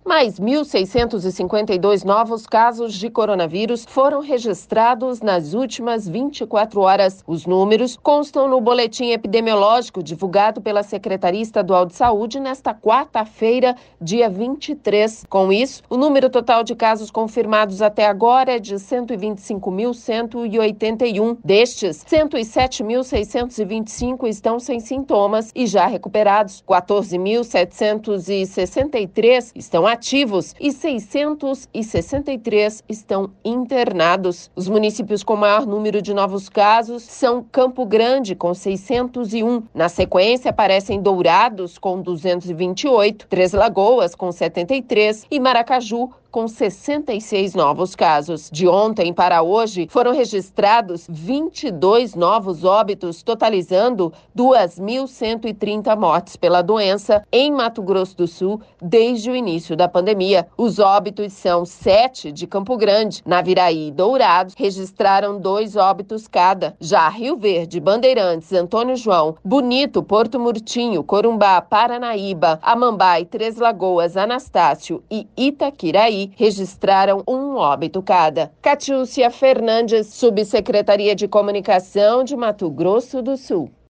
Mais 1.652 novos casos de coronavírus foram registrados nas últimas 24 horas. Os números constam no boletim epidemiológico divulgado pela Secretaria Estadual de Saúde nesta quarta-feira, dia 23. Com isso, o número total de casos confirmados até agora é de 125.181. Destes, 107.625 estão sem sintomas e já recuperados. 14.763 estão ativos e 663 estão internados. Os municípios com maior número de novos casos são Campo Grande, com 601. Na sequência, aparecem Dourados, com 228, Três Lagoas, com 73 e Maracaju, com 66 novos casos. De ontem para hoje, foram registrados 22 novos óbitos, totalizando 2.130 mortes pela doença em Mato Grosso do Sul desde o início da pandemia. Os óbitos são 7 de Campo Grande. Naviraí e Dourados registraram 2 óbitos cada. Já Rio Verde, Bandeirantes, Antônio João, Bonito, Porto Murtinho, Corumbá, Paranaíba, Amambai, Três Lagoas, Anastácio e Itaquiraí registraram 1 óbito cada. Catiúcia Fernandes, Subsecretaria de Comunicação de Mato Grosso do Sul.